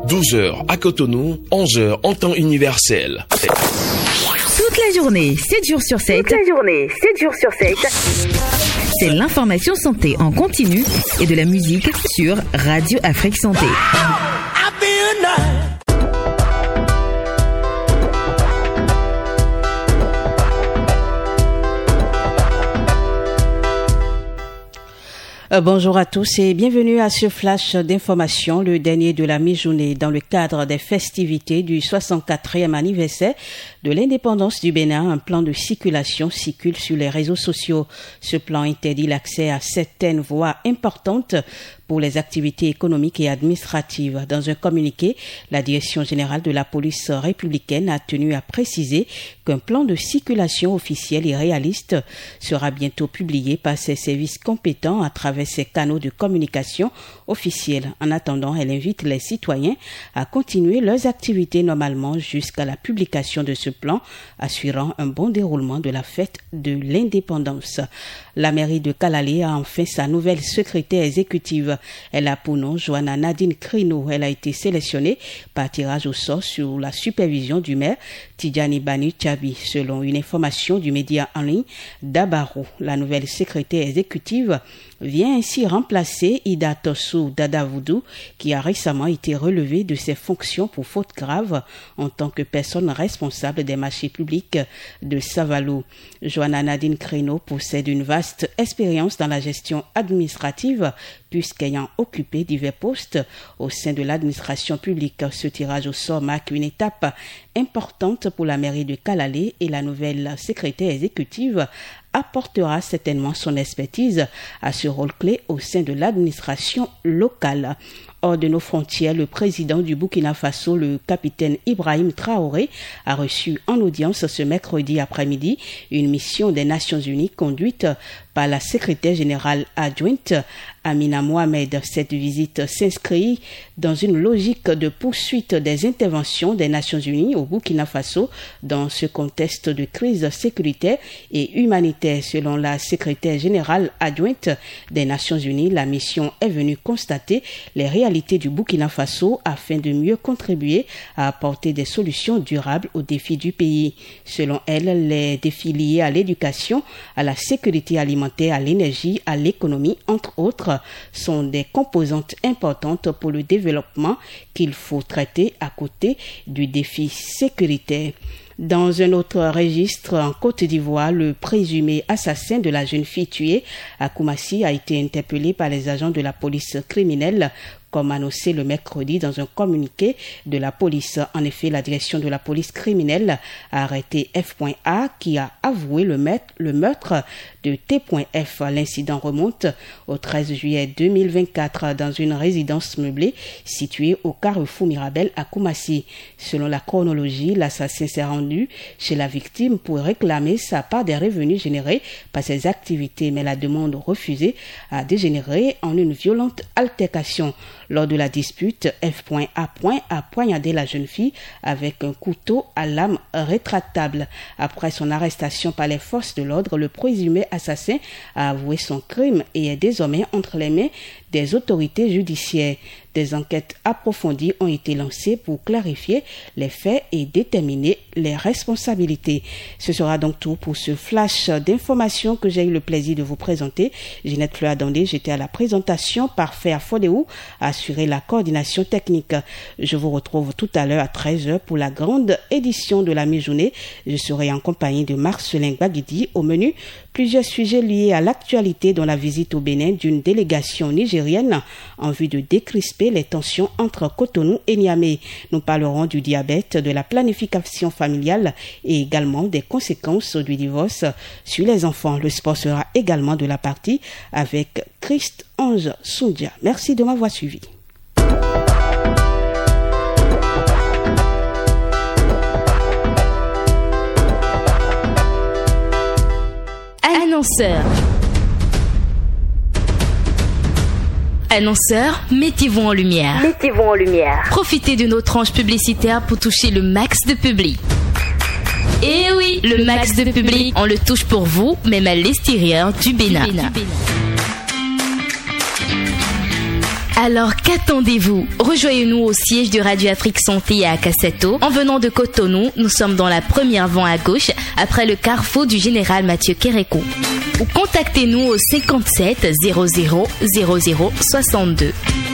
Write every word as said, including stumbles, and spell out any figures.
douze heures à Cotonou, onze heures en temps universel. Toute la journée, sept jours sur sept. Toute la journée, sept jours sur sept. C'est l'information santé en continu et de la musique sur Radio Afrique Santé. Euh, bonjour à tous et bienvenue à ce flash d'information, le dernier de la mi-journée dans le cadre des festivités du soixante-quatrième anniversaire de l'indépendance du Bénin. Un plan de circulation circule sur les réseaux sociaux. Ce plan interdit l'accès à certaines voies importantes pour les activités économiques et administratives. Dans un communiqué, la Direction générale de la police républicaine a tenu à préciser qu'un plan de circulation officiel et réaliste sera bientôt publié par ses services compétents à travers ses canaux de communication officiels. En attendant, elle invite les citoyens à continuer leurs activités normalement jusqu'à la publication de ce plan, assurant un bon déroulement de la fête de l'indépendance. La mairie de Kalalé a enfin sa nouvelle secrétaire exécutive. Elle a pour nom Joanna Nadine Crino. Elle a été sélectionnée par tirage au sort sous la supervision du maire Tidjani Bani Tchabi. Selon une information du média en ligne Dabarou, la nouvelle secrétaire exécutive vient ainsi remplacer Ida Tossou Dadavoudou, qui a récemment été relevée de ses fonctions pour faute grave en tant que personne responsable des marchés publics de Savalou. Joanna Nadine Crino possède une vaste expérience dans la gestion administrative, puisqu'ayant occupé divers postes au sein de l'administration publique. Ce tirage au sort marque une étape importante pour la mairie de Kalalé et la nouvelle secrétaire exécutive apportera certainement son expertise à ce rôle clé au sein de l'administration locale. Hors de nos frontières, le président du Burkina Faso, le capitaine Ibrahim Traoré, a reçu en audience ce mercredi après-midi une mission des Nations Unies conduite par la secrétaire générale adjointe Amina Mohamed. Cette visite s'inscrit dans une logique de poursuite des interventions des Nations Unies au Burkina Faso dans ce contexte de crise sécuritaire et humanitaire. Selon la secrétaire générale adjointe des Nations Unies, la mission est venue constater les réalités du Burkina Faso afin de mieux contribuer à apporter des solutions durables aux défis du pays. Selon elle, les défis liés à l'éducation, à la sécurité alimentaire, à l'énergie, à l'économie, entre autres, sont des composantes importantes pour le développement qu'il faut traiter à côté du défi sécuritaire. Dans un autre registre, en Côte d'Ivoire, le présumé assassin de la jeune fille tuée à Koumassi a été interpellé par les agents de la police criminelle, comme annoncé le mercredi dans un communiqué de la police. En effet, la direction de la police criminelle a arrêté F A qui a avoué le meurtre de T F. L'incident remonte au treize juillet deux mille vingt-quatre dans une résidence meublée située au carrefour Mirabel à Koumassi. Selon la chronologie, l'assassin s'est rendu chez la victime pour réclamer sa part des revenus générés par ses activités, mais la demande refusée a dégénéré en une violente altercation. Lors de la dispute, F A a poignardé la jeune fille avec un couteau à lame rétractable. Après son arrestation par les forces de l'ordre, le présumé assassin a avoué son crime et est désormais entre les mains des autorités judiciaires. Des enquêtes approfondies ont été lancées pour clarifier les faits et déterminer les responsabilités. Ce sera donc tout pour ce flash d'informations que j'ai eu le plaisir de vous présenter. Ginette Fleur-Adandé, j'étais à la présentation, Parfait Afodéou a assuré la coordination technique. Je vous retrouve tout à l'heure à treize heures pour la grande édition de la mi-journée. Je serai en compagnie de Marcelin Gbagidi. Au menu, plusieurs sujets liés à l'actualité, dont la visite au Bénin d'une délégation nigérienne en vue de décrisper les tensions entre Cotonou et Niamey. Nous parlerons du diabète, de la planification familiale et également des conséquences du divorce sur les enfants. Le sport sera également de la partie avec Christ Ange Soundia. Merci de m'avoir suivi. Annonceur. Annonceurs, mettez-vous en lumière. Mettez-vous en lumière. Profitez de nos tranches publicitaires pour toucher le max de public. Et oui, le max de public, on le touche pour vous, même à l'extérieur du Bénin. Alors qu'attendez-vous? Rejoignez-nous au siège de Radio Afrique Santé à Kasseto. En venant de Cotonou, nous sommes dans la première vente à gauche, après le carrefour du général Mathieu Kérékou. Ou contactez-nous au cinquante-sept zéro zéro zéro zéro soixante-deux.